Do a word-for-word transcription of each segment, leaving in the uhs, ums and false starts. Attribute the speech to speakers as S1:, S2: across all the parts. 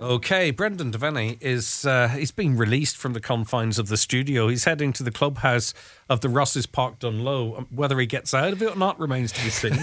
S1: Okay, Brendan Devaney is uh, he's been released from the confines of the studio. He's heading to the clubhouse of the Rosses Park Dunlow. Whether he gets out of it or not remains to be seen.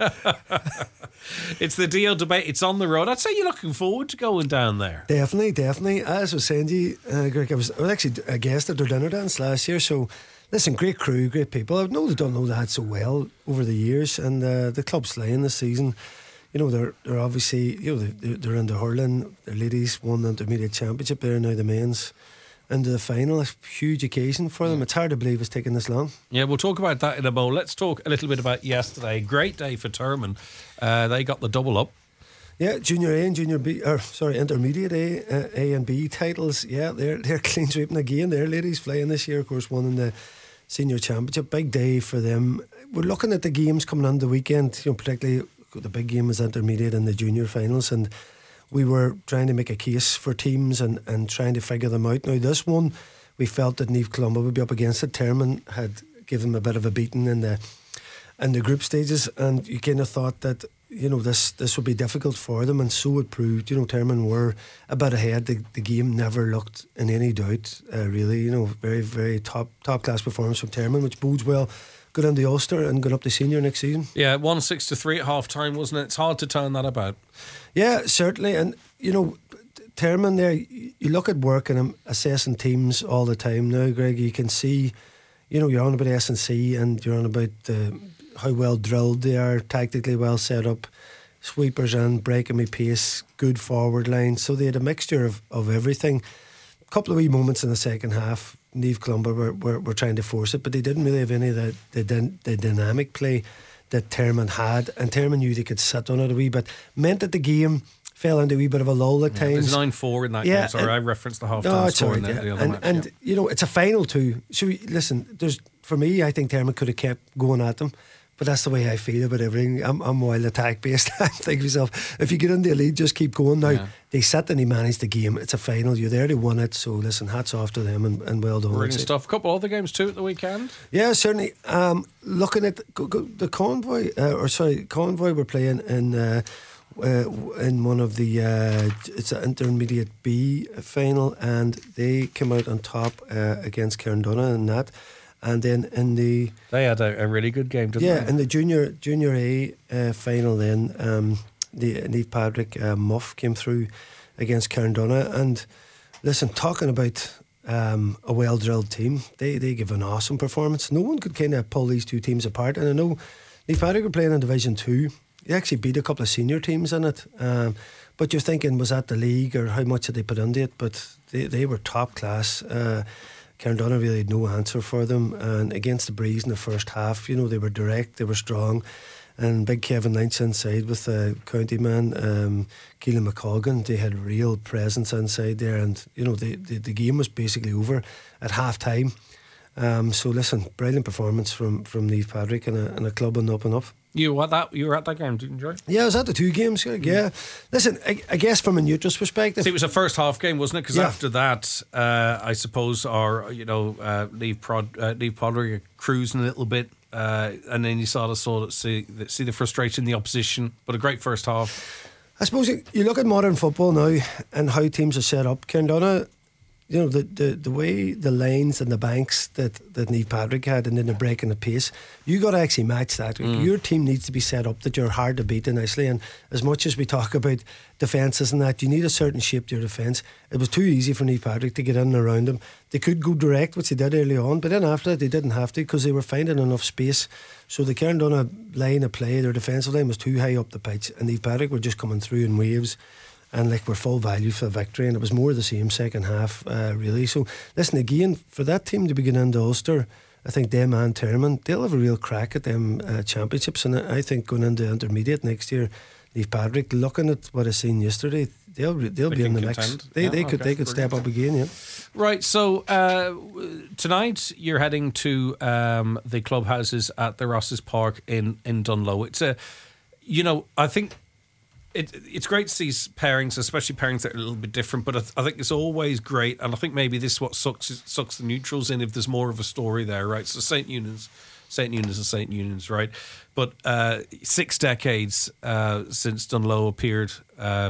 S1: It's the Dio debate. It's on the road. I'd say you're looking forward to going down there.
S2: Definitely, definitely. As I was saying to you, uh, Greg, I was, I was actually a guest at their dinner dance last year. So, listen, great crew, great people. I know they don't know that so well over the years, and uh, the club's slaying this season. You know, they're they're obviously, you know, they're, they're into hurling. Their ladies won the intermediate championship there, now the men's into the final. It's a huge occasion for them. It's hard to believe it's taken this long.
S1: Yeah, we'll talk about that in a moment. Let's talk a little bit about yesterday. Great day for Termon. Uh, they got the double up.
S2: Yeah, junior A and junior B, or sorry, intermediate A, uh, A and B titles. Yeah, they're they're clean sweeping again. Their ladies flying this year, of course, won in the senior championship. Big day for them. We're looking at the games coming on the weekend. You know, particularly the big game was intermediate and the junior finals, and we were trying to make a case for teams and, and trying to figure them out. Now this one, we felt that Niamh Columba would be up against it. Termon had given them a bit of a beating in the in the group stages, and you kind of thought that, you know, this this would be difficult for them, and so it proved. You know, Termon were a bit ahead. The, the game never looked in any doubt, uh, really. You know, very very top top class performance from Termon, which bodes well. Good on the Ulster and going up to senior next season.
S1: Yeah, one six to three at half time, wasn't it? It's hard to turn that about.
S2: Yeah, certainly. And you know, Termon there, you look at work and I'm assessing teams all the time now, Greg. You can see, you know, you're on about S and C and you're on about uh, how well drilled they are, tactically well set up, sweepers and breaking me pace, good forward line. So they had a mixture of, of everything. A couple of wee moments in the second half, Niamh Columba were, were, were trying to force it, but they didn't really have any of the, the, the dynamic play that Termon had, and Termon knew they could sit on it a wee bit. Meant that the game fell into a wee bit of a lull at
S1: yeah,
S2: times.
S1: It was nine four in that
S2: yeah,
S1: game. Sorry, I referenced the half time
S2: no,
S1: score
S2: right,
S1: in the,
S2: yeah.
S1: the other
S2: and,
S1: match.
S2: And
S1: yeah.
S2: you know, it's a final too. So we, listen, there's for me, I think Termon could have kept going at them. But that's the way I feel about everything. I'm, I'm wild attack based. I think to myself, if you get in the lead, just keep going. Now, yeah. They sit and they manage the game. It's a final. You're there to win it. So, listen, hats off to them and, and well done.
S1: Brilliant stuff. A couple other games too at the weekend.
S2: Yeah, certainly. Um, looking at the, the Convoy, uh, or sorry, Convoy were playing in uh, uh, in one of the, uh, it's an intermediate B final, and they came out on top uh, against Carndonagh in that. And then in the
S1: they had a, a really good game, didn't
S2: yeah,
S1: they?
S2: Yeah, in the junior junior A uh, final, then um, the Niamh Patrick uh, Muff came through against Carndonagh, and listen, talking about um, a well drilled team, they they give an awesome performance. No one could kind of pull these two teams apart, and I know Niamh Patrick were playing in Division Two. They actually beat a couple of senior teams in it, um, but you're thinking, was that the league or how much did they put into it? But they they were top class. Uh, Carndonagh really had no answer for them, and against the Breeze in the first half, you know, they were direct, they were strong, and big Kevin Lynch inside with the county man, um, Keelan McColgan. They had real presence inside there, and you know, the, the, the game was basically over at half time. Um, so listen, brilliant performance from, from Niamh Patrick and a, and a club on the up and up.
S1: You were at that. You were at that game. Did you enjoy it?
S2: Yeah, I was at the two games. Yeah, yeah. Listen, I, I guess from a neutral's perspective,
S1: See, it was a first half game, wasn't it? Because
S2: yeah.
S1: after that, uh, I suppose, our you know, uh, Niamh Prod, uh, Niamh Padraig cruising a little bit, uh, and then you sort of saw see see the frustration in the opposition. But a great first half.
S2: I suppose you, you look at modern football now and how teams are set up. Carndonagh, you know, the, the, the way the lines and the banks that, that Niamh Patrick had, and then the break and the pace, you got to actually match that. Mm. Your team needs to be set up that you're hard to beat initially, and as much as we talk about defences and that, you need a certain shape to your defence. It was too easy for Niamh Patrick to get in and around them. They could go direct, which they did early on, but then after that they didn't have to because they were finding enough space. So the Carndonagh line of play, their defensive line was too high up the pitch, and Niamh Patrick were just coming through in waves. And like we're full value for the victory, and it was more the same second half, uh, really. So listen, again, for that team to be getting into Ulster, I think them and Termon, they'll have a real crack at them uh, championships. And I think going into intermediate next year, Niamh Patrick, looking at what I seen yesterday, they'll they'll
S1: they
S2: be in the
S1: contend.
S2: mix. They
S1: yeah,
S2: they
S1: okay,
S2: could they could step up again. Yeah.
S1: Right. So uh, tonight you're heading to um, the clubhouses at the Rosses Park in in Dunlow. It's a, you know, I think. It, it's great to see pairings, especially pairings that are a little bit different, but I, th- I think it's always great, and I think maybe this is what sucks, sucks the neutrals in if there's more of a story there, right? So Saint Eunan's, Saint Eunan's and Saint Eunan's, right? But uh, six decades uh, since Dunlow appeared um,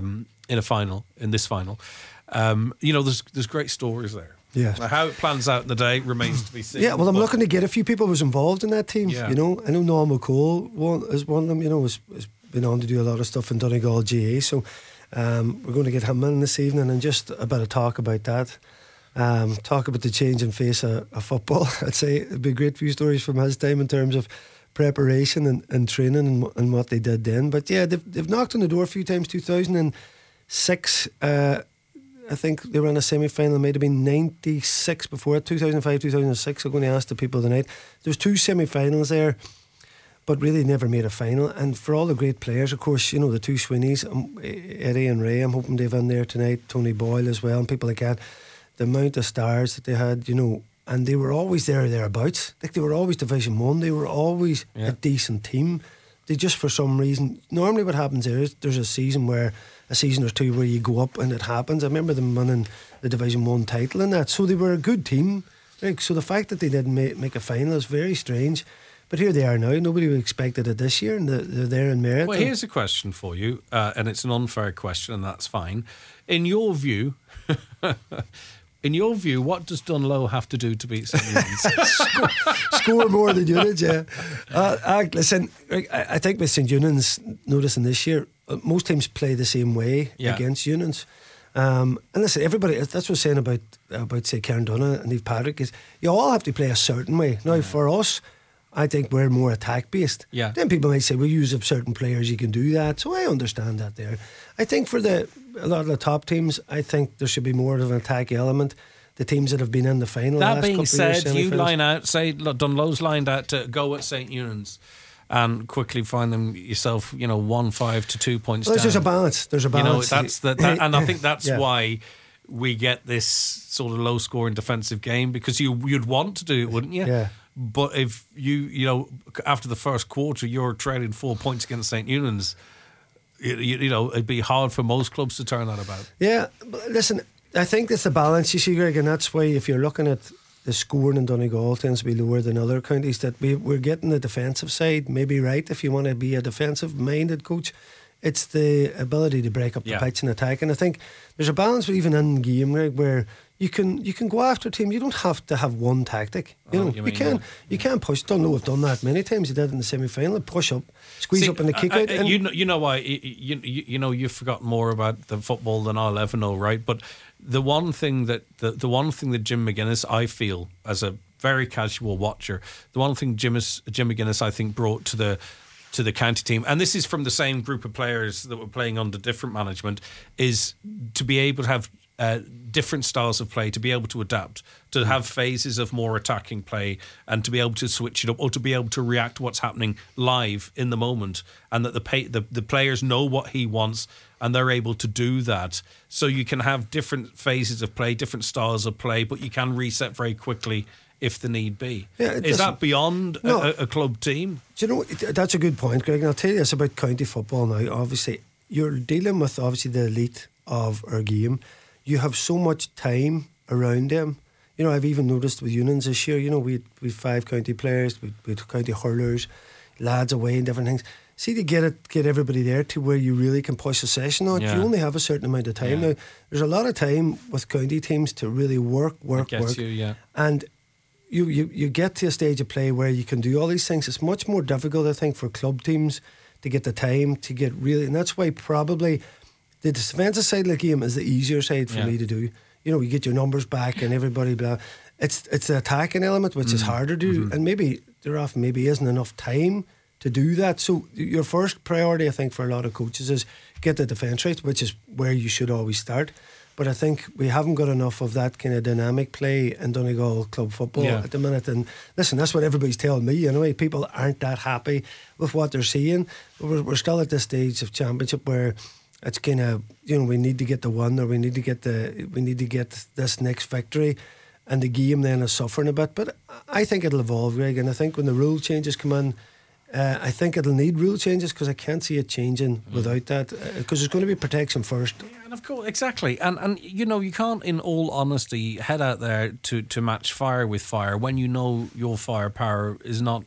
S1: in a final, in this final. Um, you know, there's there's great stories there.
S2: Yeah.
S1: Now, how it plans out in the day remains to be seen.
S2: Yeah, well, I'm
S1: but-
S2: looking to get a few people who was involved in that team.
S1: Yeah.
S2: You know, I know Noel McCall one, is one of them, you know, has, has been on to do a lot of stuff in Donegal G A. So um, we're going to get him in this evening and just a bit of talk about that. Um, talk about the change in face of, of football. I'd say it'd be a great few stories from his time in terms of preparation and, and training and, and what they did then. But yeah, they've, they've knocked on the door a few times. two thousand six, uh, I think they were in a semi-final. It might have been ninety-six before it, two thousand five, two thousand six. I'm going to ask the people tonight. There was two semi-finals there, but really never made a final. And for all the great players, of course, you know, the two Swinneys, um, Eddie and Ray, I'm hoping they've in there tonight, Tony Boyle as well, and people like that. The amount of stars that they had, you know, and they were always there or thereabouts. Like they were always Division One. They were always
S1: yeah.
S2: a decent team. They just, for some reason, normally what happens there is there's a season where, a season or two where you go up and it happens. I remember them winning the Division One title and that. So they were a good team. Like, so the fact that they didn't make, make a final is very strange. But here they are now. Nobody would expected it this year, and they're, they're there in merit.
S1: Well, here's a question for you, uh, and it's an unfair question, and that's fine. In your view, in your view, what does Dunlow have to do to beat St Eunan's?
S2: score, score more than Eunan's, yeah. Uh, uh, listen, I, I think with St Eunan's, noticing this year, uh, most teams play the same way
S1: yeah.
S2: against Eunan's. Um, and listen, everybody, that's what I'm saying about, about say, Karen Donagh and Eve Patrick, is you all have to play a certain way. Now, yeah. for us, I think we're more attack based.
S1: Yeah.
S2: Then people might say, well, use up certain players, you can do that. So I understand that there. I think for the a lot of the top teams, I think there should be more of an attack element. The teams that have been in the final.
S1: That
S2: the last
S1: being
S2: couple
S1: said,
S2: of years,
S1: you
S2: semi-finals.
S1: line out, say Dunlow's lined out to go at St Eunan's and quickly find them yourself, you know, one five to two points
S2: well,
S1: down.
S2: There's a balance. There's a balance.
S1: You know, that's the, that, and I think that's
S2: yeah.
S1: why we get this sort of low scoring defensive game, because you you'd want to do it, wouldn't you?
S2: Yeah.
S1: But if you you know after the first quarter you're trailing four points against St Eunan's, you, you, you know it'd be hard for most clubs to turn that about.
S2: Yeah, but listen, I think it's the balance you see, Greg, and that's why if you're looking at the scoring in Donegal tends to be lower than other counties, that we, we're getting the defensive side maybe right if you want to be a defensive minded coach. It's the ability to break up
S1: yeah.
S2: the pitch and attack, and I think there's a balance even in game, Greg, where you can you can go after a team. You don't have to have one tactic. You
S1: oh,
S2: know,
S1: you,
S2: you
S1: mean,
S2: can
S1: yeah.
S2: you can push. Don't know. We've done that many times. You did in the semi final. Push up, squeeze
S1: See,
S2: up in the kick
S1: I,
S2: out.
S1: I,
S2: And
S1: you know, you know why? You, you you know you've forgotten more about the football than I'll ever know, right? But the one thing that the, the one thing that Jim McGuinness, I feel as a very casual watcher, the one thing Jim is, Jim McGuinness I think brought to the to the county team, and this is from the same group of players that were playing under different management, is to be able to have uh, different styles of play, to be able to adapt, to have phases of more attacking play, and to be able to switch it up, or to be able to react to what's happening live in the moment, and that the pay, the, the players know what he wants and they're able to do that. So you can have different phases of play, different styles of play, but you can reset very quickly if the need be.
S2: Yeah,
S1: is that beyond
S2: no.
S1: a, a club team?
S2: Do you know, that's a good point, Greg, and I'll tell you this about county football now. Obviously, you're dealing with obviously the elite of our game. You have so much time around them. You know, I've even noticed with Eunan's this year, you know, we we five county players, we we county hurlers, lads away and different things. See, to get it, get everybody there to where you really can push a session on.
S1: Yeah.
S2: You only have a certain amount of time
S1: Yeah.
S2: now. There's a lot of time with county teams to really work, work,
S1: It gets
S2: work,
S1: you, yeah.
S2: and you, you you get to a stage of play where you can do all these things. It's much more difficult, I think, for club teams to get the time to get really, and that's why probably the defensive side of the game is the easier side for
S1: Yeah.
S2: me to do. You know, you get your numbers back and everybody blah. It's it's the attacking element which
S1: Mm.
S2: is harder to do,
S1: Mm-hmm.
S2: and maybe there often maybe isn't enough time to do that. So your first priority, I think, for a lot of coaches is get the defence right, which is where you should always start. But I think we haven't got enough of that kind of dynamic play in Donegal club football
S1: Yeah.
S2: at the minute. And listen, that's what everybody's telling me. Anyway, people aren't that happy with what they're seeing. But we're, we're still at this stage of championship where it's kind of, you know, we need to get the one, or we need to get the we need to get this next victory, and the game then is suffering a bit. But I think it'll evolve, Greg. And I think when the rule changes come in, Uh, I think it'll need rule changes, because I can't see it changing mm. without that, because uh, there's going to be protection first.
S1: Yeah, and of course, exactly. And, and you know, you can't, in all honesty, head out there to, to match fire with fire when you know your firepower is not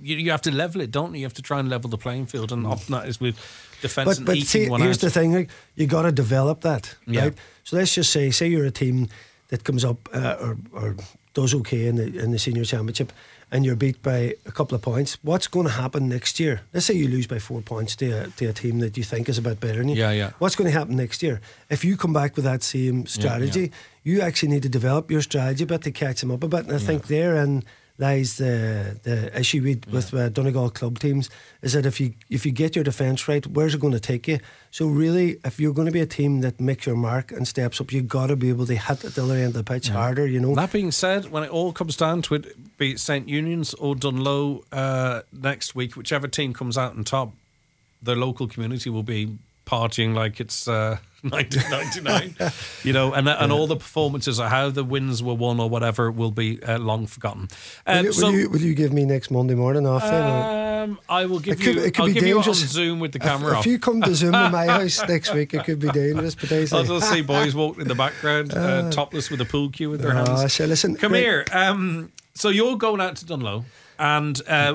S1: you, you have to level it, don't you? You have to try and level the playing field, and often that is with defence
S2: But
S1: and
S2: but
S1: eking
S2: see,
S1: one
S2: here's
S1: out.
S2: the thing: like, you got to develop that,
S1: Yeah.
S2: right? So let's just say, say you're a team that comes up uh, or or does okay in the in the senior championship, and you're beat by a couple of points. What's going to happen next year? Let's say you lose by four points to a, to a team that you think is a bit better than you.
S1: Yeah, yeah.
S2: What's going to happen next year? If you come back with that same strategy,
S1: yeah.
S2: you actually need to develop your strategy a bit to catch them up a bit. And I
S1: Yeah.
S2: think therein lies the the issue with, with uh, Donegal club teams, is that if you if you get your defence right, where's it going to take you? So really, if you're going to be a team that makes your mark and steps up, you've got to be able to hit at the other end of the pitch harder, you know.
S1: That being said, when it all comes down to it, be it Saint Unions or Dunloe uh, next week, whichever team comes out on top, the local community will be partying like it's uh, nineteen ninety-nine, you know, and and all the performances or how the wins were won or whatever will be uh, long forgotten. Um,
S2: Will you,
S1: so,
S2: will, you, will you give me next Monday morning off then? or-
S1: um, I will give
S2: It could-
S1: you.
S2: it could
S1: I'll
S2: be
S1: give you it on
S2: dangerous.
S1: Zoom with the
S2: If,
S1: camera
S2: if
S1: off.
S2: you come to Zoom in my house next week, it could be dangerous. But I say,
S1: I'll just see boys walking in the background, uh, topless with a pool cue in their
S2: oh,
S1: hands.
S2: so listen,
S1: Come
S2: right,
S1: here. Um, so you're going out to Dunloe, and uh,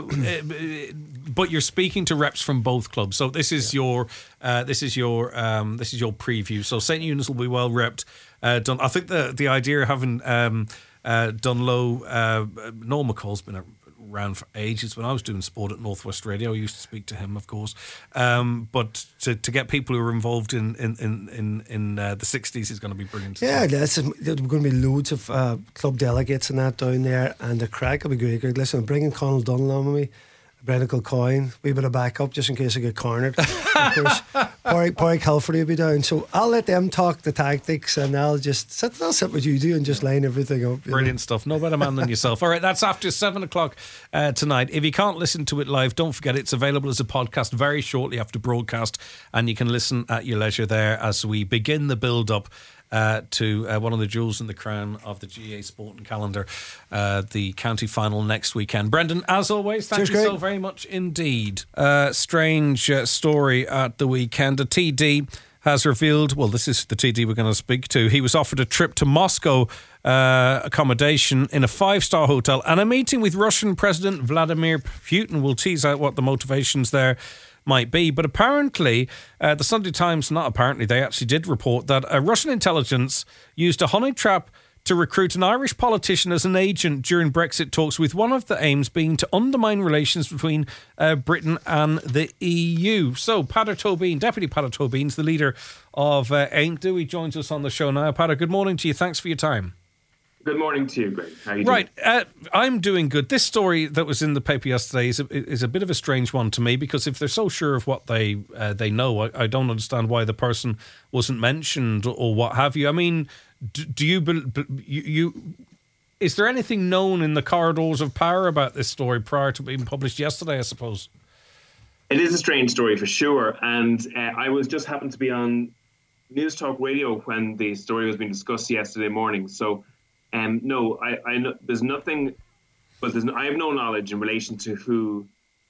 S1: but you're speaking to reps from both clubs. So this is your uh, this is your um, this is your preview. So Saint Unions will be well repped. Uh, done. I think the the idea of having um, uh, Dunloe, uh, Noel McCall's been around for ages. When I was doing sport at Northwest Radio, I used to speak to him, of course. Um, but to, to get people who are involved in in in in, in uh, the sixties is going to be brilliant.
S2: Yeah, that's, there's going to be loads of uh, club delegates and that down there, and the crack will be great. Good. Listen, I'm bringing Conal Dunlop with me, Brendan Kilcoyne, wee bit of backup just in case I get cornered. Of course, Porrick, Porrick Halford will be down, so I'll let them talk the tactics, and I'll just sit. I'll sit with you do and just line everything up. you
S1: Brilliant stuff. No better man than yourself. All right, that's after seven o'clock uh, tonight. If you can't listen to it live, don't forget it's available as a podcast very shortly after broadcast, and you can listen at your leisure there as we begin the build-up Uh, to uh, one of the jewels in the crown of the G A Sporting calendar, uh, the county final next weekend. Brendan, as always, thank
S2: Cheers,
S1: you
S2: Greg.
S1: so very much indeed. Uh, strange uh, story at the weekend. A T D has revealed, well, this is the T D we're going to speak to. He was offered a trip to Moscow uh, accommodation in a five-star hotel and a meeting with Russian President Vladimir Putin. We'll tease out what the motivations there might be. But apparently, uh, the Sunday Times, not apparently, they actually did report that uh, Russian intelligence used a honey trap to recruit an Irish politician as an agent during Brexit talks, with one of the aims being to undermine relations between uh, Britain and the E U. So, Peadar Tóibín, Deputy Peadar Tóibín's the leader of uh, Aimdu. He joins us on the show now. Peadar, good morning to you. Thanks for your time.
S3: Good morning to you, Greg. How are you
S1: Right,
S3: doing?
S1: uh, I'm doing good. This story that was in the paper yesterday is a, is a bit of a strange one to me, because if they're so sure of what they uh, they know, I, I don't understand why the person wasn't mentioned or what have you. I mean, do, do you, you you is there anything known in the corridors of power about this story prior to being published yesterday, I suppose?
S3: It is a strange story for sure, and uh, I was just happened to be on News Talk Radio when the story was being discussed yesterday morning. So, um, no, I, I know, there's nothing, but there's no, I have no knowledge in relation to who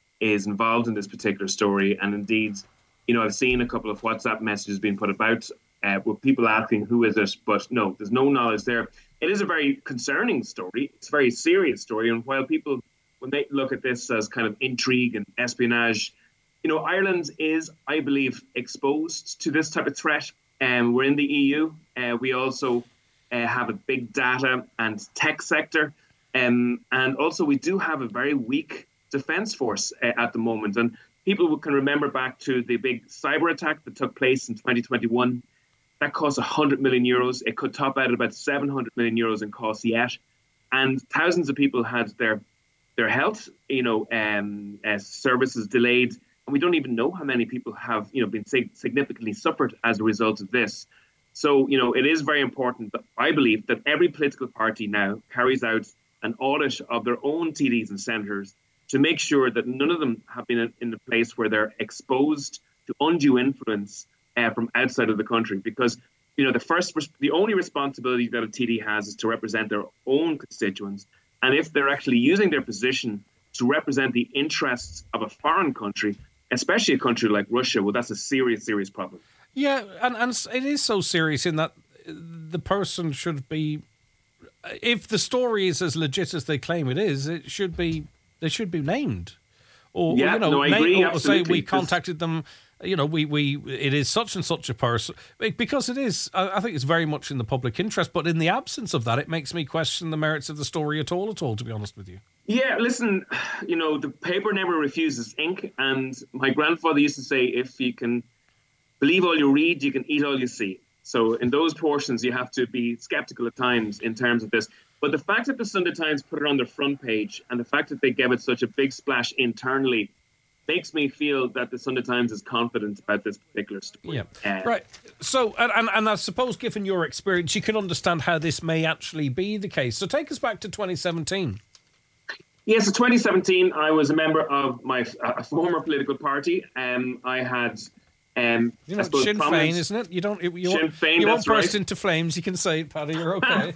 S3: is involved in this particular story. And indeed, you know, I've seen a couple of WhatsApp messages being put about uh, with people asking who is it, but no, there's no knowledge there. It is a very concerning story. It's a very serious story, and while people, when they look at this as kind of intrigue and espionage, you know, Ireland is, I believe, exposed to this type of threat. Um, we're in the E U. Uh, we also uh, have a big data and tech sector. Um, and also we do have a very weak defence force uh, at the moment. And people can remember back to the big cyber attack that took place in twenty twenty-one. That cost one hundred million euros. It could top out at about seven hundred million euros in costs yet. And thousands of people had their their health, you know, um, uh, services delayed. And we don't even know how many people have, you know, been sig- significantly suffered as a result of this. So, you know, it is very important that I believe that every political party now carries out an audit of their own T Ds and senators to make sure that none of them have been in a place where they're exposed to undue influence uh, from outside of the country. Because, you know, the first, the only responsibility that a T D has is to represent their own constituents. And if they're actually using their position to represent the interests of a foreign country, especially a country like Russia, well, that's a serious, serious problem.
S1: Yeah, and, and it is so serious in that the person should be, if the story is as legit as they claim it is, it should be, they should be named. or,
S3: yeah,
S1: you know,
S3: no, I
S1: name,
S3: agree,
S1: or say we
S3: absolutely.
S1: contacted them. You know, we, we it is such and such a person, because it is. I think it's very much in the public interest. But in the absence of that, it makes me question the merits of the story at all. At all, to be honest with you.
S3: Yeah, listen, you know, the paper never refuses ink, and my grandfather used to say, if you can believe all you read, you can eat all you see. So in those portions, you have to be skeptical at times in terms of this. But the fact that the Sunday Times put it on their front page, and the fact that they gave it such a big splash internally, makes me feel that the Sunday Times is confident about this particular story.
S1: Yeah,
S3: uh,
S1: right. So, and, and, and I suppose, given your experience, you can understand how this may actually be the case. So take us back to twenty seventeen.
S3: Yeah, so twenty seventeen, I was a member of my a former political party. Um, I had... Um,
S1: you know,
S3: I suppose
S1: Sinn
S3: prominent...
S1: Féin, isn't it? You don't. You
S3: Sinn
S1: won't,
S3: Féin,
S1: you won't
S3: that's
S1: burst
S3: right.
S1: into flames. You can say it, Paddy. You're okay.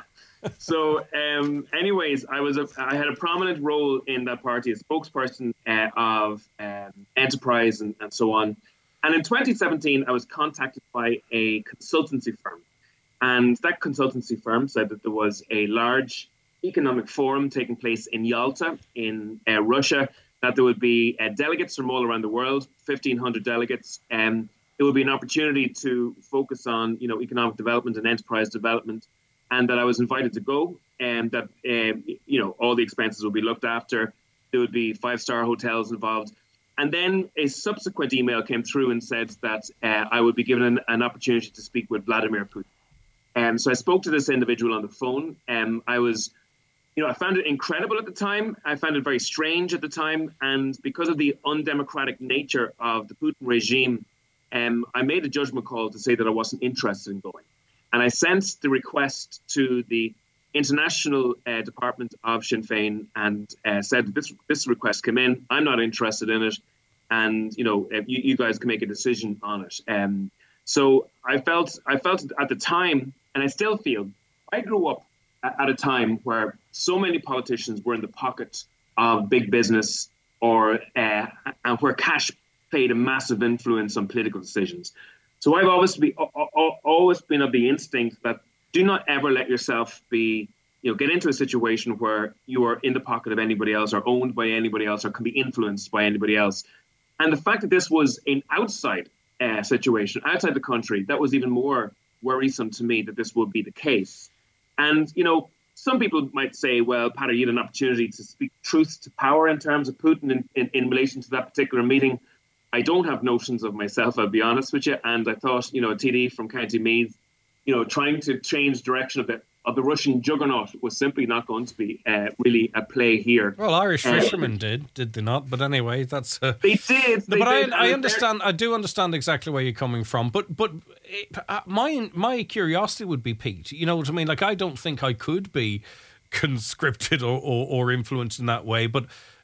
S3: So, um, anyways, I was a, I had a prominent role in that party, a spokesperson uh, of um, enterprise and, and so on. And in twenty seventeen, I was contacted by a consultancy firm, and that consultancy firm said that there was a large economic forum taking place in Yalta, in uh, Russia. That there would be uh, delegates from all around the world, fifteen hundred delegates. Um, it would be an opportunity to focus on, you know, economic development and enterprise development, and that I was invited to go, and that, um, you know, all the expenses would be looked after. There would be five-star hotels involved. And then a subsequent email came through and said that uh, I would be given an, an opportunity to speak with Vladimir Putin. Um, so I spoke to this individual on the phone. Um, I was... You know, I found it incredible at the time. I found it very strange at the time. And because of the undemocratic nature of the Putin regime, um, I made a judgment call to say that I wasn't interested in going. And I sent the request to the International uh, Department of Sinn Féin and uh, said, this, this request came in. I'm not interested in it. And, you know, you, you guys can make a decision on it. Um, so I felt, I felt at the time, and I still feel, I grew up at a time where so many politicians were in the pocket of big business, or uh, and where cash played a massive influence on political decisions. So I've always be always been of the instinct that do not ever let yourself be, you know, get into a situation where you are in the pocket of anybody else, or owned by anybody else, or can be influenced by anybody else. And the fact that this was an outside uh, situation, outside the country, that was even more worrisome to me, that this would be the case. And, you know, some people might say, well, Paddy, you had an opportunity to speak truth to power in terms of Putin in, in, in relation to that particular meeting. I don't have notions of myself, I'll be honest with you. And I thought, you know, a T D from County Meath, you know, trying to change direction of the of the Russian juggernaut was simply not going to be uh, really at play here.
S1: Well, Irish
S3: uh,
S1: fishermen did, did they not? But anyway, that's... Uh,
S3: they did.
S1: No,
S3: they
S1: but
S3: did,
S1: I, I understand, I do understand exactly where you're coming from. But but it, uh, my my curiosity would be piqued. You know what I mean? Like, I don't think I could be conscripted or, or, or influenced in that way. But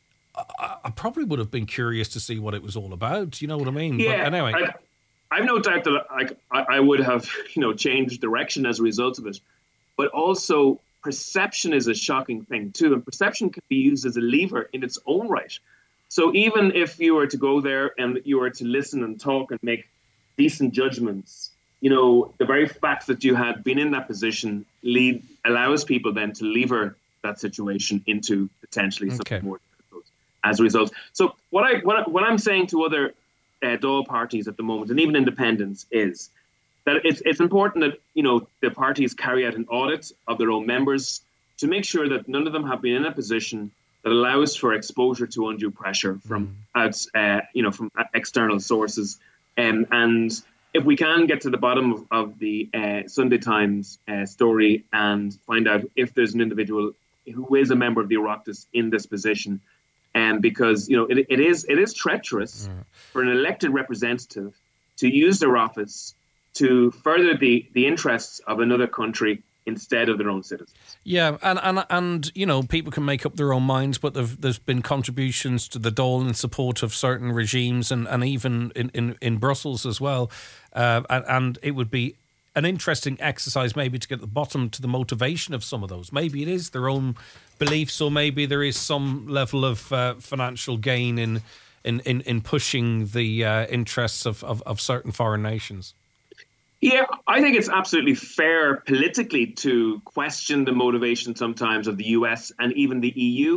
S1: I, I probably would have been curious to see what it was all about. You know what I mean?
S3: Yeah,
S1: but anyway.
S3: I, I've no doubt that like I, I would have, you know, changed direction as a result of it. But also, perception is a shocking thing too, and perception can be used as a lever in its own right. So even if you were to go there and you were to listen and talk and make decent judgments, you know, the very fact that you had been in that position lead allows people then to lever that situation into potentially something
S1: Okay.
S3: more difficult as a result. So what I what, I, what I'm saying to other uh, Dáil parties at the moment, and even independents, is that it's it's important that, you know, the parties carry out an audit of their own members to make sure that none of them have been in a position that allows for exposure to undue pressure from mm. out, uh, you know, from external sources. Um, and if we can get to the bottom of, of the uh, Sunday Times uh, story and find out if there's an individual who is a member of the Oireachtas in this position, and um, because, you know, it, it is it is treacherous mm. for an elected representative to use their office to further the, the interests of another country instead of their own citizens.
S1: Yeah, and, and, and you know, people can make up their own minds, but there's been contributions to the Dáil in support of certain regimes, and, and even in, in, in Brussels as well. Uh, and, and it would be an interesting exercise maybe to get to the bottom to the motivation of some of those. Maybe it is their own beliefs, or maybe there is some level of uh, financial gain in, in, in, in pushing the uh, interests of, of, of certain foreign nations.
S3: Yeah, I think it's absolutely fair politically to question the motivation sometimes of the U S and even the E U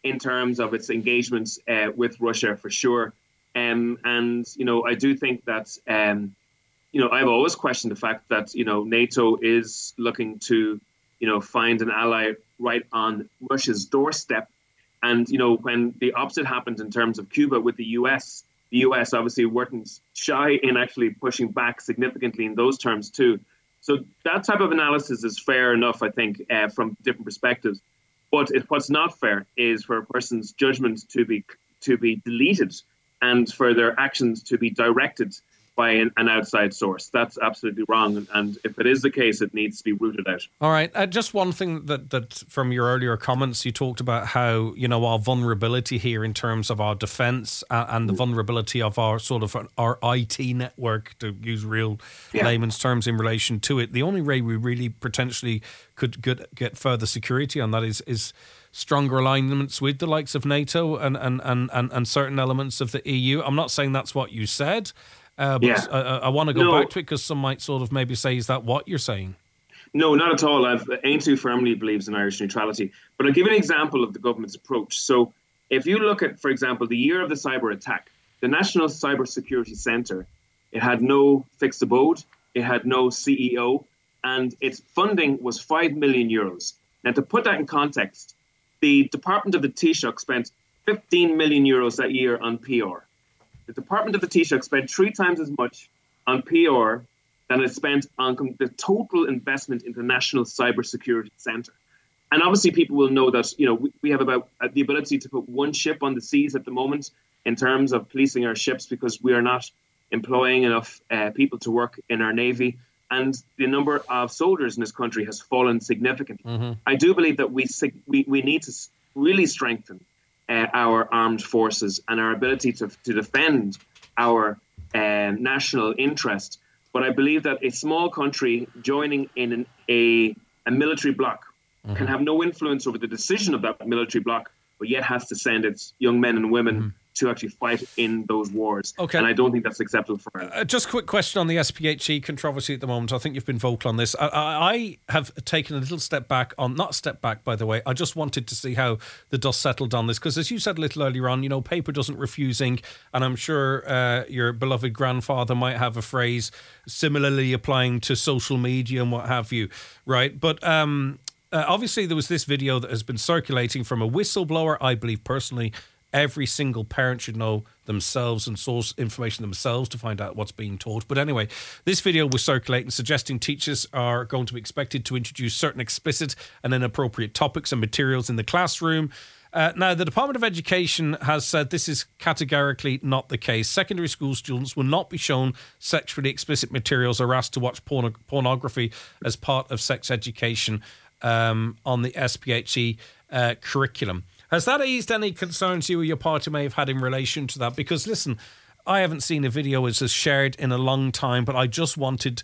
S3: in terms of its engagements uh, with Russia, for sure. Um, and, you know, I do think that, um, you know, I've always questioned the fact that, you know, NATO is looking to, you know, find an ally right on Russia's doorstep. And, you know, when the opposite happened in terms of Cuba with the U S, the U S obviously weren't shy in actually pushing back significantly in those terms too. So that type of analysis is fair enough, I think, uh, from different perspectives. But it, what's not fair is for a person's judgment to be to be deleted and for their actions to be directed by an, an outside source. That's absolutely wrong. And if it is the case, it needs to be rooted out.
S1: All right. Uh, just one thing that, that from your earlier comments, you talked about how, you know, our vulnerability here in terms of our defence uh, and the vulnerability of our sort of our I T network, to use real yeah. layman's terms in relation to it. The only way we really potentially could get, get further security on that is is stronger alignments with the likes of NATO and, and, and, and, and certain elements of the E U. I'm not saying that's what you said. Uh, but yeah. I, I want to go no. back to it because some might sort of maybe say, is that what you're saying?
S3: No, not at all. I've, Aintu firmly believes in Irish neutrality. But I'll give you an example of the government's approach. So if you look at, for example, the year of the cyber attack, the National Cyber Security Centre, it had no fixed abode, it had no C E O, and its funding was five million euros. Now, to put that in context, the Department of the Taoiseach spent fifteen million euros that year on P R. The Department of the Taoiseach spent three times as much on P R than it spent on the total investment in the National Cybersecurity Centre. And obviously people will know that, you know, we, we have about uh, the ability to put one ship on the seas at the moment in terms of policing our ships because we are not employing enough uh, people to work in our Navy. And the number of soldiers in this country has fallen significantly. Mm-hmm. I do believe that we, we, we need to really strengthen Uh, our armed forces and our ability to, to defend our uh, national interest. But I believe that a small country joining in an, a, a military bloc mm-hmm. can have no influence over the decision of that military bloc, but yet has to send its young men and women mm-hmm. to actually fight in those wars. Okay. And I don't think that's acceptable for Ireland.
S1: Uh, just a quick question on the S P H E controversy at the moment. I think you've been vocal on this. I, I, I have taken a little step back on, not a step back, by the way. I just wanted to see how the dust settled on this. Because as you said a little earlier on, you know, paper doesn't refuse ink. And I'm sure uh, your beloved grandfather might have a phrase similarly applying to social media and what have you, right? But um, uh, obviously there was this video that has been circulating from a whistleblower, I believe personally. Every single parent should know themselves and source information themselves to find out what's being taught. But anyway, this video was circulating suggesting teachers are going to be expected to introduce certain explicit and inappropriate topics and materials in the classroom. Uh, now, the Department of Education has said this is categorically not the case. Secondary school students will not be shown sexually explicit materials or asked to watch porno- pornography as part of sex education um, on the S P H E uh, curriculum. Has that eased any concerns you or your party may have had in relation to that? Because, listen, I haven't seen a video as shared in a long time, but I just wanted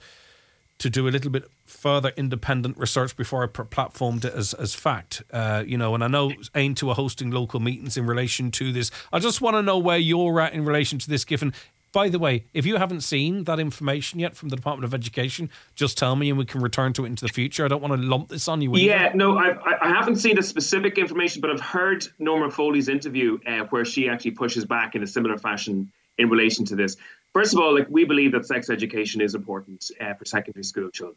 S1: to do a little bit further independent research before I platformed it as, as fact. Uh, you know, and I know Aintu are hosting local meetings in relation to this. I just want to know where you're at in relation to this, given... By the way, if you haven't seen that information yet from the Department of Education, just tell me and we can return to it into the future. I don't want to lump this on you.
S3: Yeah,
S1: either.
S3: no, I've, I haven't seen the specific information, but I've heard Norma Foley's interview uh, where she actually pushes back in a similar fashion in relation to this. First of all, like we believe that sex education is important uh, for secondary school children.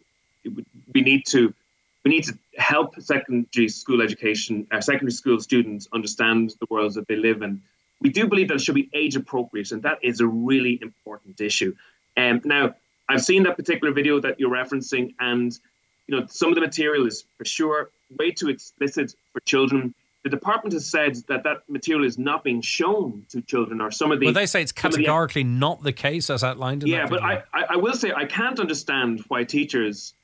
S3: We need to we need to help secondary school education, uh, secondary school students understand the worlds that they live in. We do believe that it should be age appropriate, and that is a really important issue. Um, now, I've seen that particular video that you're referencing, and you know some of the material is for sure way too explicit for children. The department has said that that material is not being shown to children, or some of the.
S1: Well, they say it's categorically the, not the case as outlined in
S3: yeah,
S1: that video.
S3: Yeah, but I, I will say I can't understand why teachers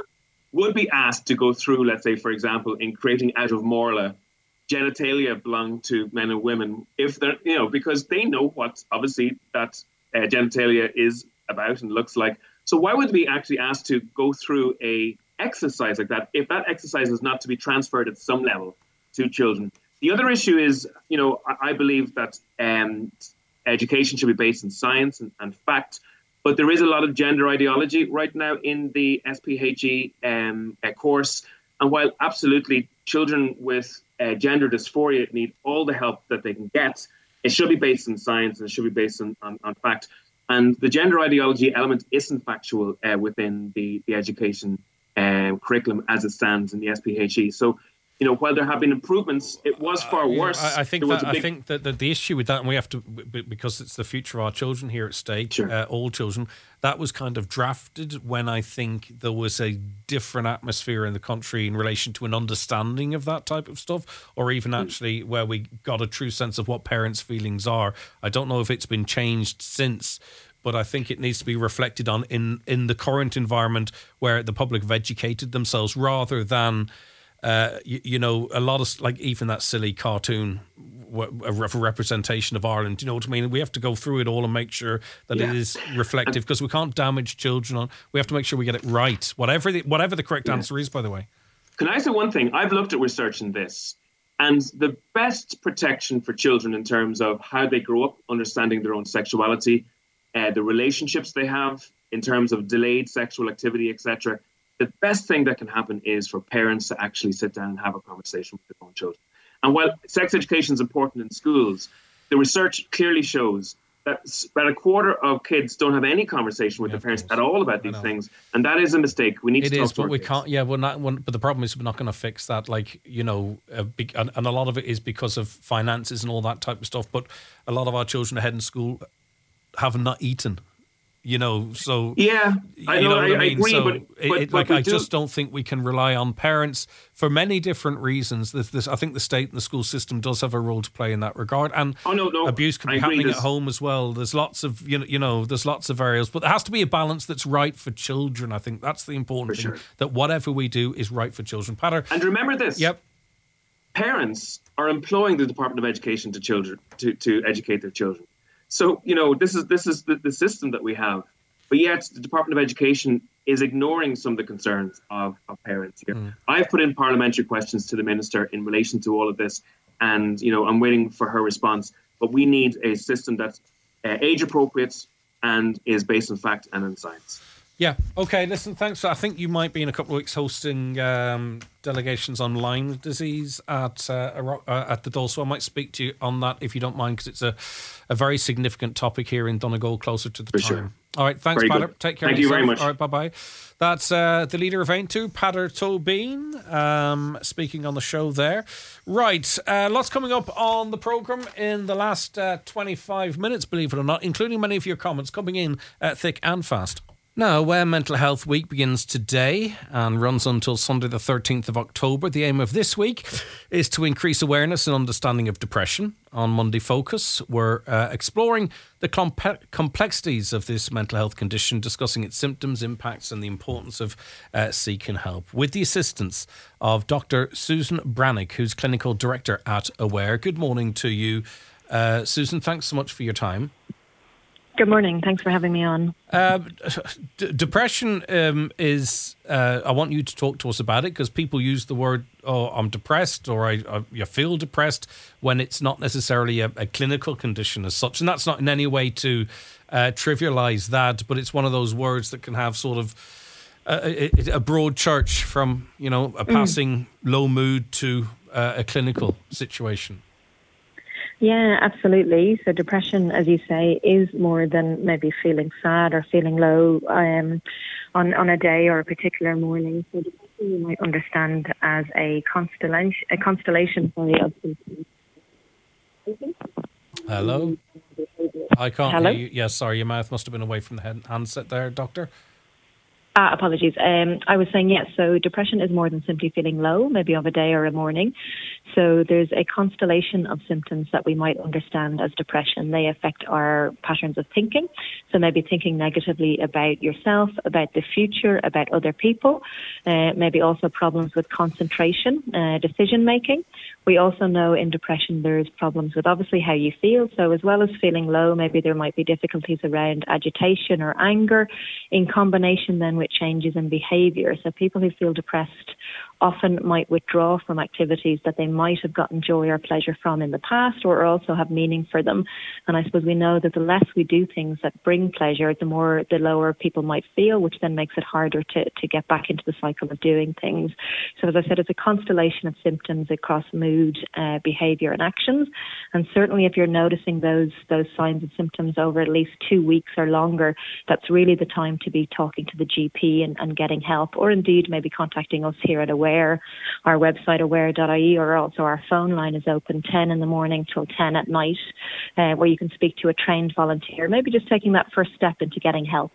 S3: would be asked to go through, let's say, for example, in creating Out of Morla, genitalia belong to men and women, if they're, you know, because they know what obviously that uh, genitalia is about and looks like. So why would we actually ask to go through a exercise like that if that exercise is not to be transferred at some level to children? The other issue is, you know, I, I believe that um, education should be based in science and, and fact, but there is a lot of gender ideology right now in the S P H E um, uh, course. And while absolutely children with uh, gender dysphoria need all the help that they can get. It should be based on science and it should be based on, on, on fact. And the gender ideology element isn't factual uh, within the, the education um, curriculum as it stands in the S P H E. So, you know, while there have been improvements, it was far
S1: uh,
S3: worse.
S1: I, I think
S3: there
S1: that,
S3: big...
S1: I think that the, the issue with that, and we have to, because it's the future of our children here at stake,
S3: sure.
S1: uh, all children, that was kind of drafted when I think there was a different atmosphere in the country in relation to an understanding of that type of stuff, or even actually where we got a true sense of what parents' feelings are. I don't know if it's been changed since, but I think it needs to be reflected on in, in the current environment where the public have educated themselves rather than... Uh, you, you know, a lot of, like, even that silly cartoon, a representation of Ireland, you know what I mean? We have to go through it all and make sure that yeah. it is reflective, because we can't damage children. On We have to make sure we get it right, whatever the, whatever the correct yeah. answer is, by the way.
S3: Can I say one thing? I've looked at research in this, and the best protection for children in terms of how they grow up, understanding their own sexuality, uh, the relationships they have in terms of delayed sexual activity, et cetera, the best thing that can happen is for parents to actually sit down and have a conversation with their own children. And while sex education is important in schools, the research clearly shows that about a quarter of kids don't have any conversation with
S1: yeah,
S3: their parents
S1: course.
S3: at all about these things. And that is a mistake. We need
S1: it
S3: to talk
S1: is,
S3: to
S1: but we
S3: kids.
S1: can't, yeah, we're not, we're, but the problem is we're not going to fix that. Like, you know, a big, and, and a lot of it is because of finances and all that type of stuff. But a lot of our children ahead in school have not eaten. You know, so
S3: yeah, I
S1: you
S3: know,
S1: know what
S3: I,
S1: I mean.
S3: I agree,
S1: so
S3: but,
S1: it,
S3: but,
S1: it,
S3: but
S1: like I
S3: do...
S1: just don't think we can rely on parents for many different reasons. This, this, I think the state and the school system does have a role to play in that regard, and
S3: oh, no, no,
S1: abuse can be
S3: I
S1: happening
S3: agree.
S1: at home as well. There's lots of you know, you know, there's lots of areas, but there has to be a balance that's right for children. I think that's the important
S3: for
S1: thing.
S3: Sure.
S1: That whatever we do is right for children. Patter,
S3: and remember this.
S1: Yep.
S3: Parents are employing the Department of Education to children to, to educate their children. So you know, this is this is the, the system that we have. But yet, the Department of Education is ignoring some of the concerns of, of parents here. Mm. I've put in parliamentary questions to the Minister in relation to all of this, and you know, I'm waiting for her response. But we need a system that's uh, age appropriate and is based on fact and on science.
S1: Yeah. Okay. Listen. Thanks. I think you might be in a couple of weeks hosting um, delegations on Lyme disease at uh, uh, at the Dáil, so I might speak to you on that if you don't mind, because it's a, a very significant topic here in Donegal, closer to the
S3: For
S1: time.
S3: Sure.
S1: All right. Thanks,
S3: very
S1: Patter.
S3: Good.
S1: Take care.
S3: Thank
S1: of
S3: you
S1: yourself.
S3: very much.
S1: All right. Bye bye. That's uh, the leader of Aintu, Patter Tobin, um, speaking on the show there. Right. Uh, lots coming up on the programme in the last uh, twenty-five minutes, believe it or not, including many of your comments coming in uh, thick and fast. Now, where Mental Health Week begins today and runs until Sunday the thirteenth of October, the aim of this week is to increase awareness and understanding of depression. On Monday Focus, we're uh, exploring the comp- complexities of this mental health condition, discussing its symptoms, impacts and the importance of uh, seeking help, with the assistance of Doctor Susan Brannick, who's Clinical Director at Aware. Good morning to you, uh, Susan. Thanks so much for your time.
S4: Good morning. Thanks for having me on.
S1: Uh, d- depression um, is, uh, I want you to talk to us about it, because people use the word, oh, I'm depressed, or I, I you feel depressed, when it's not necessarily a, a clinical condition as such. And that's not in any way to uh, trivialize that, but it's one of those words that can have sort of a, a, a broad church from, you know, a passing mm. low mood to uh, a clinical situation.
S4: Yeah, absolutely. So depression, as you say, is more than maybe feeling sad or feeling low um, on, on a day or a particular morning. So depression you might understand as a constellation, a constellation sorry, of symptoms.
S1: Hello? I can't
S4: Hello?
S1: hear you. Yeah, sorry, your mouth must have been away from the head- handset there, Doctor.
S4: Uh, apologies. Um, I was saying, yes, so depression is more than simply feeling low, maybe of a day or a morning. So there's a constellation of symptoms that we might understand as depression. They affect our patterns of thinking. So maybe thinking negatively about yourself, about the future, about other people. Uh, maybe also problems with concentration, uh, decision making. We also know in depression there's problems with obviously how you feel. So as well as feeling low, maybe there might be difficulties around agitation or anger, in combination then with changes in behaviour. So people who feel depressed often might withdraw from activities that they might have gotten joy or pleasure from in the past, or also have meaning for them. And I suppose we know that the less we do things that bring pleasure, the more, the lower people might feel, which then makes it harder to, to get back into the cycle of doing things. So as I said, it's a constellation of symptoms across mood, uh, behaviour and actions. And certainly if you're noticing those those signs and symptoms over at least two weeks or longer, that's really the time to be talking to the G P and, and getting help, or indeed maybe contacting us here at Aware. Our website aware dot I E, or also our phone line is open ten in the morning till ten at night, uh, where you can speak to a trained volunteer, maybe just taking that first step into getting help.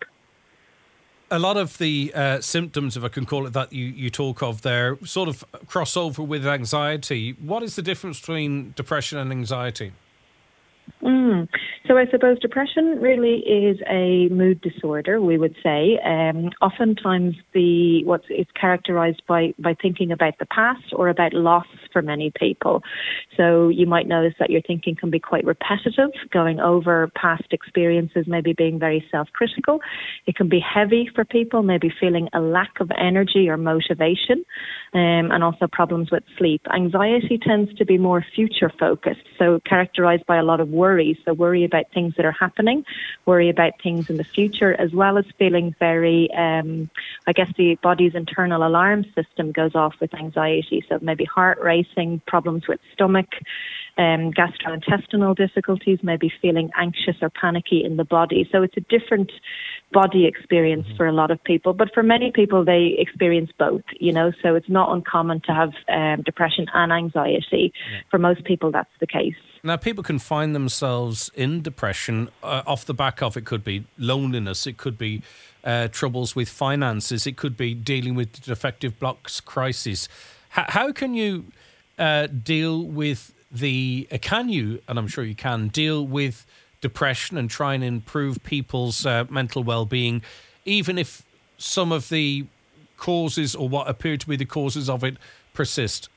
S1: A lot of the uh, symptoms, if I can call it that, you, you talk of there, sort of cross over with anxiety. What is the difference between depression and anxiety?
S4: Mm. So I suppose depression really is a mood disorder, we would say. Um, oftentimes the what it's characterised by, by thinking about the past or about loss for many people. So you might notice that your thinking can be quite repetitive, going over past experiences, maybe being very self-critical. It can be heavy for people, maybe feeling a lack of energy or motivation, um, and also problems with sleep. Anxiety tends to be more future-focused, so characterised by a lot of worry. So worry about things that are happening, worry about things in the future, as well as feeling very, um, I guess the body's internal alarm system goes off with anxiety. So maybe heart racing, problems with stomach, um, gastrointestinal difficulties, maybe feeling anxious or panicky in the body. So it's a different body experience mm-hmm. for a lot of people. But for many people, they experience both, you know, so it's not uncommon to have um, depression and anxiety. Yeah. For most people, that's the case.
S1: Now, people can find themselves in depression uh, off the back of, it could be loneliness, it could be uh, troubles with finances, it could be dealing with defective blocks crisis. H- how can you uh, deal with the, uh, can you, and I'm sure you can, deal with depression and try and improve people's uh, mental well-being, even if some of the causes or what appear to be the causes of it persist?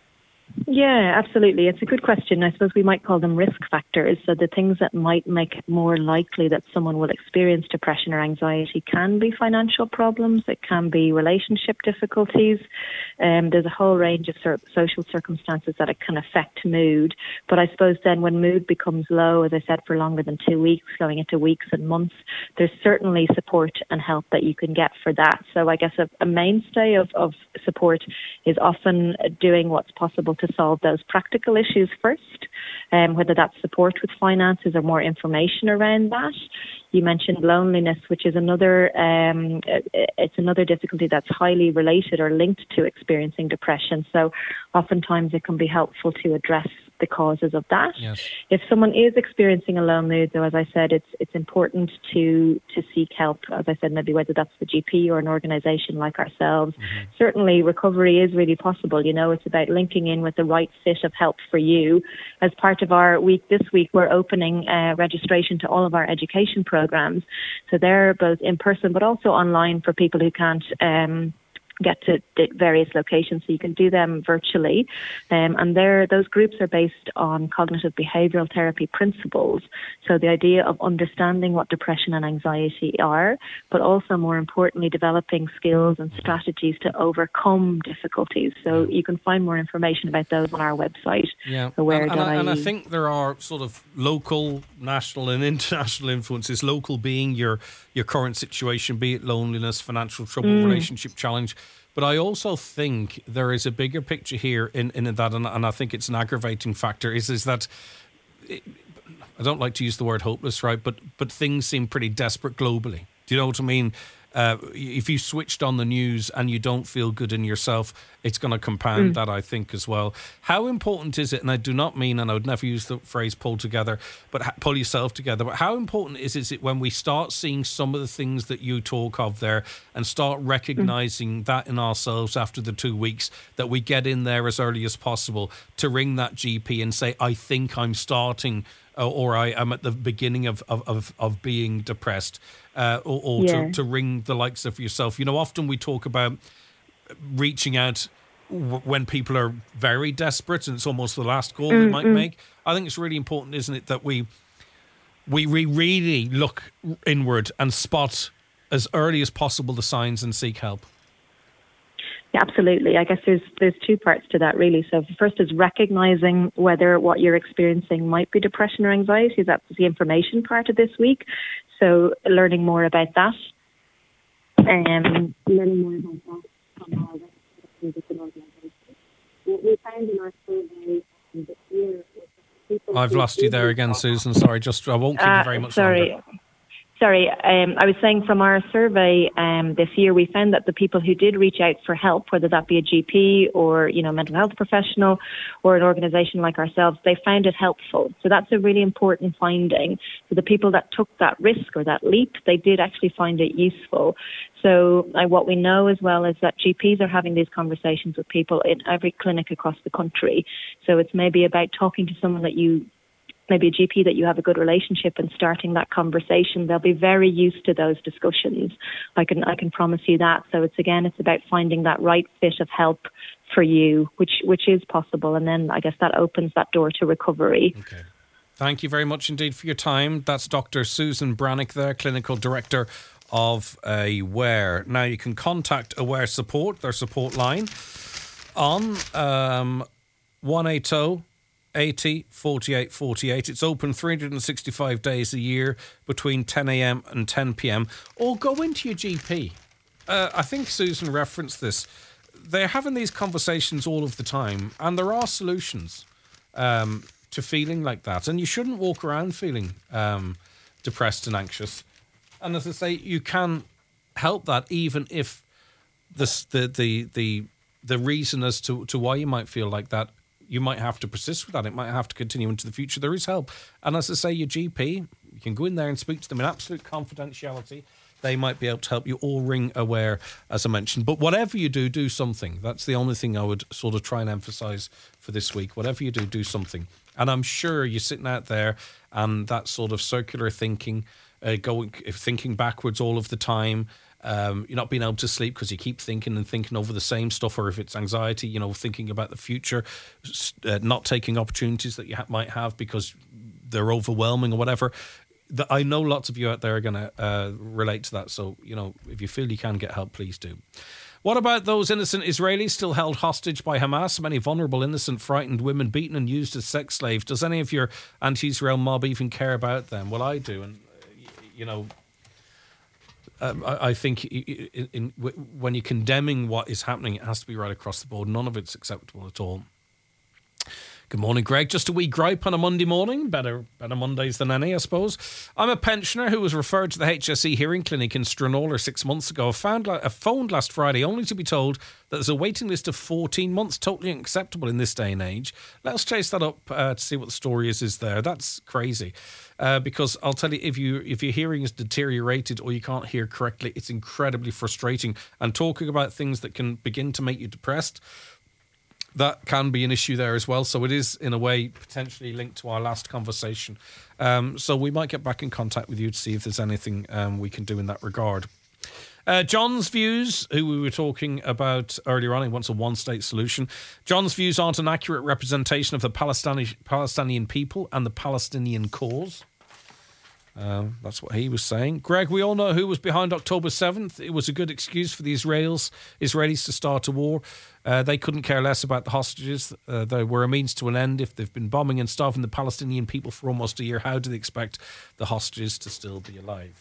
S4: Yeah, absolutely. It's a good question. I suppose we might call them risk factors. So the things that might make it more likely that someone will experience depression or anxiety can be financial problems. It can be relationship difficulties. Um, there's a whole range of sort of social circumstances that it can affect mood. But I suppose then when mood becomes low, as I said, for longer than two weeks, going into weeks and months, there's certainly support and help that you can get for that. So I guess a, a mainstay of, of support is often doing what's possible to solve those practical issues first, um, whether that's support with finances or more information around that. You mentioned loneliness, which is another, um, it's another difficulty that's highly related or linked to experiencing depression. So oftentimes it can be helpful to address the causes of that.
S1: Yes.
S4: If someone is experiencing a low mood, though, as I said, it's it's important to to seek help. As I said, maybe whether that's the G P or an organisation like ourselves. Mm-hmm. Certainly, recovery is really possible. You know, it's about linking in with the right fit of help for you. As part of our week this week, we're opening uh, registration to all of our education programs. So they're both in person, but also online for people who can't Um, get to various locations, so you can do them virtually. Um, and there, those groups are based on cognitive behavioural therapy principles. So the idea of understanding what depression and anxiety are, but also more importantly, developing skills and strategies to overcome difficulties. So you can find more information about those on our website.
S1: Yeah,
S4: aware
S1: and, and,
S4: dot I E.
S1: and I think there are sort of local, national and international influences, local being your, your current situation, be it loneliness, financial trouble, mm. relationship challenge. But I also think there is a bigger picture here in, in that, and, and I think it's an aggravating factor, is, is that, it, I don't like to use the word hopeless, right, but but things seem pretty desperate globally. Do you know what I mean? Uh, if you switched on the news and you don't feel good in yourself, it's going to compound mm. that, I think, as well. How important is it, and I do not mean, and I would never use the phrase pull together, but ha- pull yourself together, but how important is, is it when we start seeing some of the things that you talk of there and start recognising mm. that in ourselves after the two weeks, that we get in there as early as possible to ring that G P and say, I think I'm starting or I am at the beginning of of, of, of being depressed, uh, or, or yeah. to, to ring the likes of yourself. You know, often we talk about reaching out w- when people are very desperate, and it's almost the last call mm, we might mm. make. I think it's really important, isn't it, that we we really look inward and spot as early as possible the signs and seek help.
S4: Yeah, absolutely. I guess there's there's two parts to that, really. So first is recognizing whether what you're experiencing might be depression or anxiety. That's the information part of this week. So learning more about that. Um, learning more about that from our different organisations. What we found in our survey um, this year was that people
S1: I've lost you there again, Susan. Sorry, just I won't keep you very much
S4: uh, sorry.
S1: longer.
S4: Sorry, um, I was saying from our survey um, this year, we found that the people who did reach out for help, whether that be a G P or, you know, mental health professional or an organisation like ourselves, they found it helpful. So that's a really important finding. So the people that took that risk or that leap, they did actually find it useful. So uh, what we know as well is that G Ps are having these conversations with people in every clinic across the country. So it's maybe about talking to someone that you maybe a G P that you have a good relationship and starting that conversation. They'll be very used to those discussions. I can I can promise you that. So it's again, it's about finding that right fit of help for you, which which is possible. And then I guess that opens that door to recovery.
S1: Okay. Thank you very much indeed for your time. That's Doctor Susan Brannick there, Clinical Director of Aware. Now you can contact Aware Support, their support line, on um, one eight zero eighty forty-eight forty-eight. It's open three hundred sixty-five days a year between ten a.m. and ten p.m. Or go into your G P. Uh, I think Susan referenced this. They're having these conversations all of the time, and there are solutions um, to feeling like that. And you shouldn't walk around feeling um, depressed and anxious. And as I say, you can help that even if this, the the the the reason as to, to why you might feel like that, you might have to persist with that. It might have to continue into the future. There is help. And as I say, your G P, you can go in there and speak to them in absolute confidentiality. They might be able to help you, or ring Aware, as I mentioned. But whatever you do, do something. That's the only thing I would sort of try and emphasise for this week. Whatever you do, do something. And I'm sure you're sitting out there and that sort of circular thinking, uh, going, thinking backwards all of the time, Um, you're not being able to sleep because you keep thinking and thinking over the same stuff, or if it's anxiety, you know, thinking about the future, uh, not taking opportunities that you ha- might have because they're overwhelming or whatever. The, I know lots of you out there are going to uh, relate to that. So, you know, if you feel you can get help, please do. What about those innocent Israelis still held hostage by Hamas? Many vulnerable, innocent, frightened women beaten and used as sex slaves. Does any of your anti-Israel mob even care about them? Well, I do. And, you know... Um, I, I think in, in, when you're condemning what is happening, it has to be right across the board. None of it's acceptable at all. Good morning, Greg. Just a wee gripe on a Monday morning. Better better Mondays than any, I suppose. I'm a pensioner who was referred to the H S E hearing clinic in Stranraer six months ago. I found I phoned last Friday only to be told that there's a waiting list of fourteen months. Totally unacceptable in this day and age. Let's chase that up uh, to see what the story is, is there. That's crazy. Uh, because I'll tell you, if you if your hearing is deteriorated or you can't hear correctly, it's incredibly frustrating. And talking about things that can begin to make you depressed, that can be an issue there as well. So it is, in a way, potentially linked to our last conversation. Um, so we might get back in contact with you to see if there's anything um, we can do in that regard. Uh, John's views, who we were talking about earlier on, he wants a one-state solution. John's views aren't an accurate representation of the Palestinian Palestinian people and the Palestinian cause. Um, that's what he was saying. Greg, we all know who was behind October seventh. It was a good excuse for the Israelis, Israelis to start a war. Uh, they couldn't care less about the hostages. Uh, they were a means to an end. If they've been bombing and starving the Palestinian people for almost a year, how do they expect the hostages to still be alive?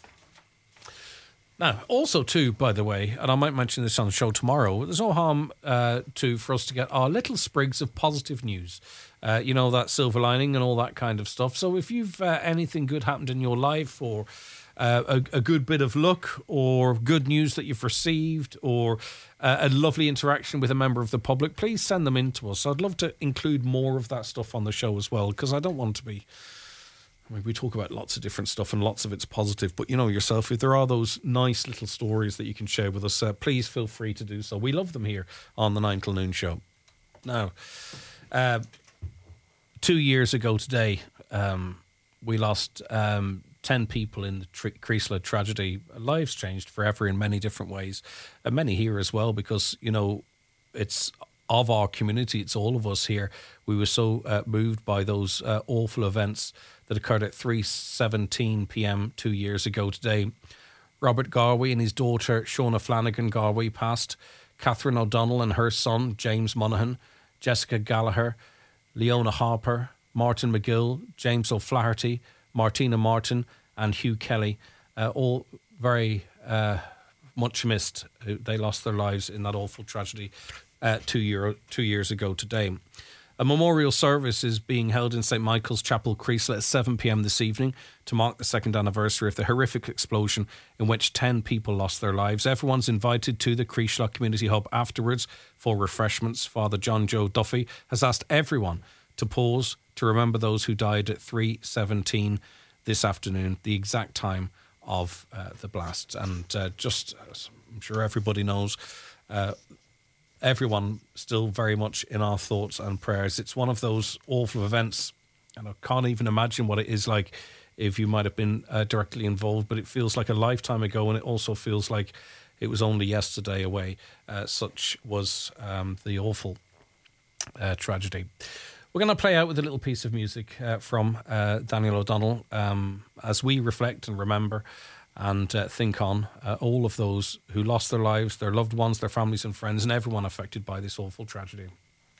S1: Now, also too, by the way, and I might mention this on the show tomorrow, there's no harm uh, to for us to get our little sprigs of positive news. Uh, you know, that silver lining and all that kind of stuff. So if you've uh, anything good happened in your life, or uh, a, a good bit of luck, or good news that you've received, or uh, a lovely interaction with a member of the public, please send them in to us. I'd love to include more of that stuff on the show as well, because I don't want to be... I mean, we talk about lots of different stuff and lots of it's positive, but you know yourself, if there are those nice little stories that you can share with us, uh, please feel free to do so. We love them here on the nine till noon show. Now, uh, two years ago today, um, we lost um, ten people in the Tr- Creasler tragedy. Lives changed forever in many different ways, and many here as well, because, you know, it's of our community, it's all of us here. We were so uh, moved by those uh, awful events that occurred at three seventeen p.m. two years ago today. Robert Garvey and his daughter, Shauna Flanagan Garvey, passed. Catherine O'Donnell and her son, James Monaghan, Jessica Gallagher, Leona Harper, Martin McGill, James O'Flaherty, Martina Martin and Hugh Kelly, uh, all very uh, much missed. They lost their lives in that awful tragedy uh, two, year, two years ago today. A memorial service is being held in Saint Michael's Chapel, Creasle at seven p.m. this evening to mark the second anniversary of the horrific explosion in which ten people lost their lives. Everyone's invited to the Creasle Community Hub afterwards for refreshments. Father John Joe Duffy has asked everyone to pause to remember those who died at three seventeen this afternoon, the exact time of uh, the blast. And uh, just, as I'm sure everybody knows, uh, everyone still very much in our thoughts and prayers. It's one of those awful events, and I can't even imagine what it is like if you might have been uh, directly involved, but it feels like a lifetime ago, and it also feels like it was only yesterday away. Uh, such was um, the awful uh, tragedy. We're going to play out with a little piece of music uh, from uh, Daniel O'Donnell um, as we reflect and remember and uh, think on uh, all of those who lost their lives, their loved ones, their families and friends, and everyone affected by this awful tragedy.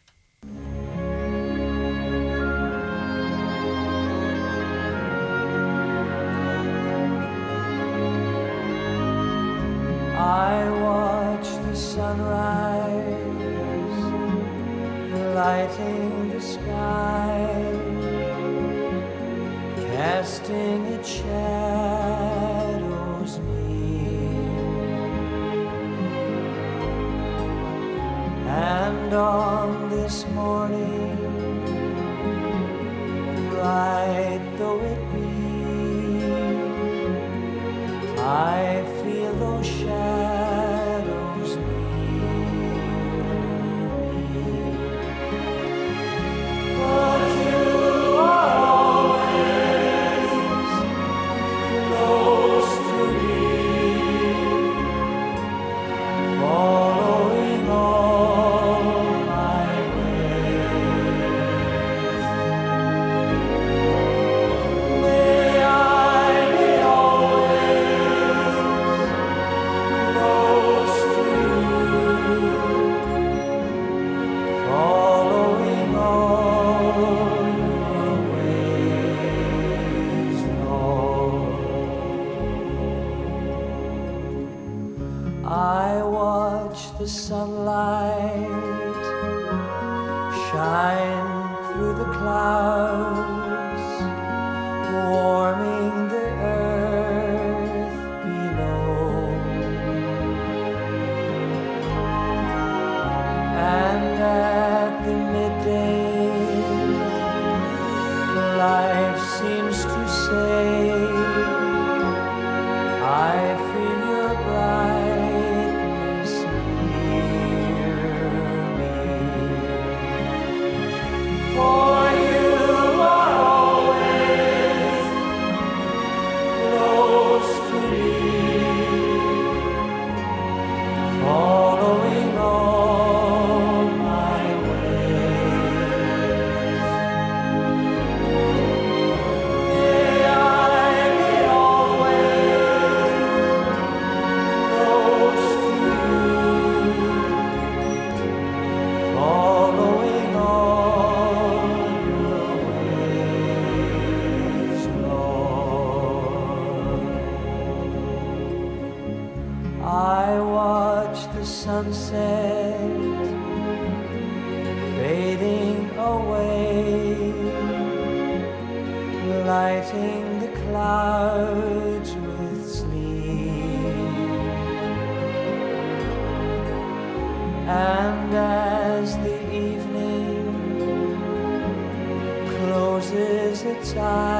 S5: I watch the sunrise lighting the sky, casting its shadows near, and on this morning, bright though it be, I feel those shadows near me. But you are always close to me, following all my ways. May I be always close to you, following all your ways, Lord. I watch the sunlight shine through the clouds, warming the earth below. And at the midday, life seems to say, I feel your brightness near me. For you are always close to me, following all my ways. May I be always close to you, following all your ways, Lord. I watch the sunset fading away, lighting the clouds with sleep. And as the evening closes its eyes,